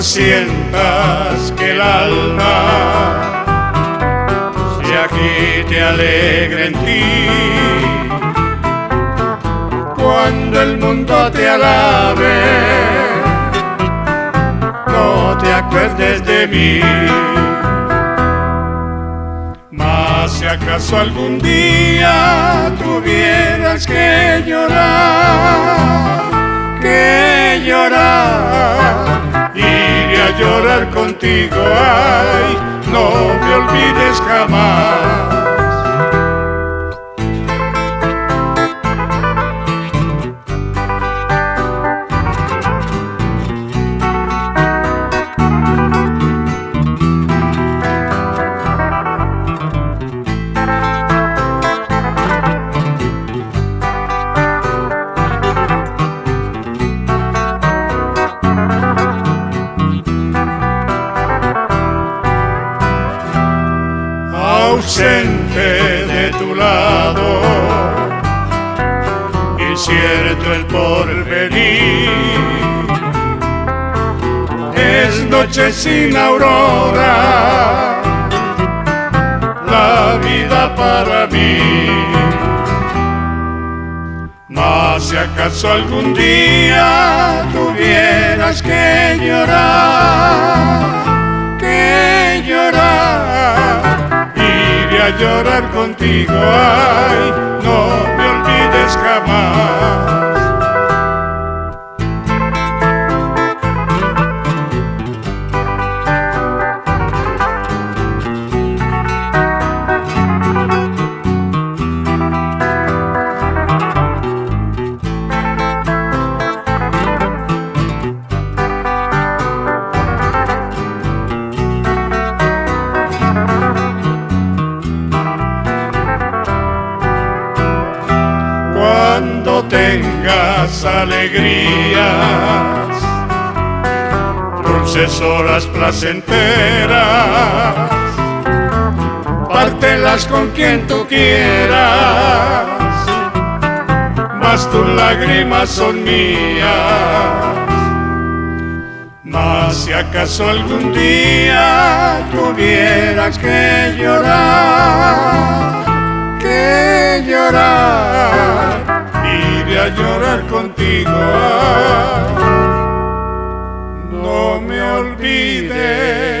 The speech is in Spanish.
sientas que el alma se agite alegre en ti, cuando el mundo te alabe, no te acuerdes de mí. Mas si acaso algún día tuvieras que llorar, iré a llorar contigo, ay, no me olvides jamás. Ausente de tu lado, incierto el porvenir, es noche sin aurora, la vida para mí. Mas si acaso algún día tuvieras que llorar, iré a llorar contigo, ay, no me olvides jamás. Cuando tengas alegrías, dulces horas placenteras, pártelas con quien tú quieras, mas tus lágrimas son mías. Mas si acaso algún día tuvieras que llorar, iré a llorar contigo, no me olvides.